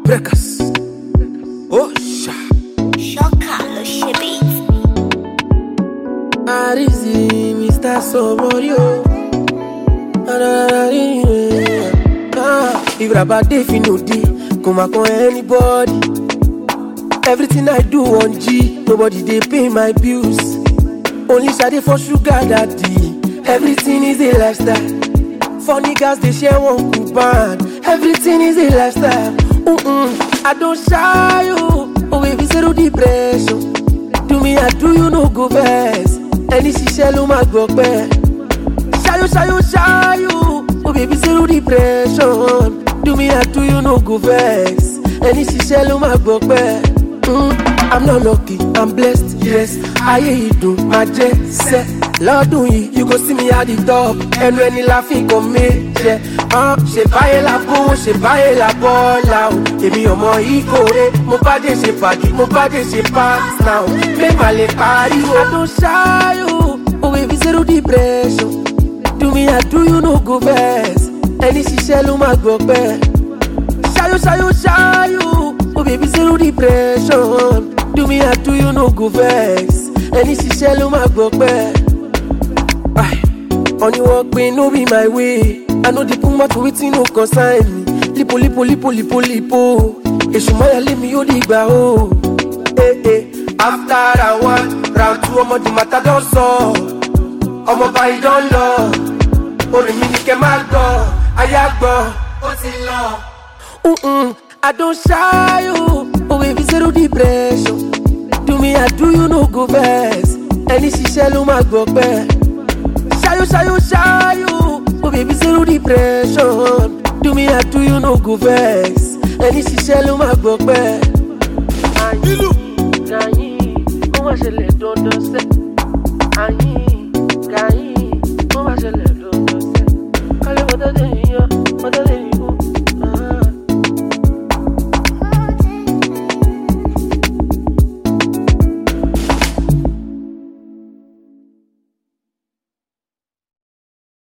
Breakers. Oh, Shocker, lo ṣe beat. Arizi, Mr. Somorio. If Rabba dey fi no dey, come on anybody. Everything I do on G, nobody dey pay my bills. Only Sade for sugar daddy. Everything is a lifestyle. For niggas they share one coupon. Everything is a lifestyle. I don't shy you. Oh baby, zero depression. Do me, I do you no go vex. Any she lo ma go back. Shy you. Oh baby, zero depression. Do me, I do you no go vex. Any she lo ma go back. I'm not lucky, I'm blessed, yes. I hear you do my jet set. Lord do you go see me at the top. And when you laughing come me, yeah. Ṣe báyé la bó, ṣe báyé la bọ́lá o. Èmi ọmọ ìkórè, mo bá dé ṣe pàdé, mo bá dé ṣe pass now. Mẹ́mà lè pariwo. I don't shy you, oh baby zero depression. Do me, I do you no go vex. Ẹni ṣiṣẹ́ ló máa gbọ́ pẹ́. Shy you, oh baby zero depression. Do me, I do you no go vex. Ẹni ṣiṣẹ́ ló máa gbọ́ pẹ́. On you walk me, no be my way. I know the puma to waiting no consign me. Lipo. Eshumaya leave me odigba oh. After round 2, omo di matter don so. Omo bayi don lọ. Orin mi ni kẹ́ máa gbọ́. Aya gbọ́, ó ti lọ. I don't shy you. Oh baby zero depression. Do me, I do you no go vex. Ẹni ṣiṣẹ́ ló máa gbọ́ pẹ́. Shy you. Oh baby zero depression. Do me, I do you no go vex. Ẹni ṣiṣẹ́ ló máa gbọ́ pẹ́.